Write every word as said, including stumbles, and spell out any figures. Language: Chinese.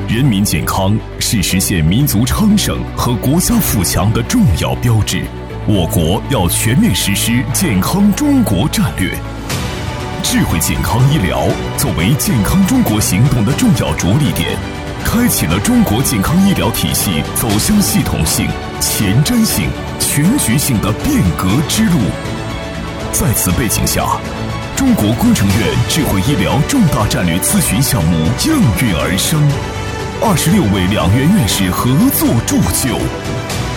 人民健康是实现民族昌盛和国家富强的重要标志。我国要全面实施健康中国战略，智慧健康医疗作为健康中国行动的重要着力点，开启了中国健康医疗体系走向系统性、前瞻性、全局性的变革之路。在此背景下，中国工程院智慧医疗重大战略咨询项目应运而生，二十六位两院院士合作铸就，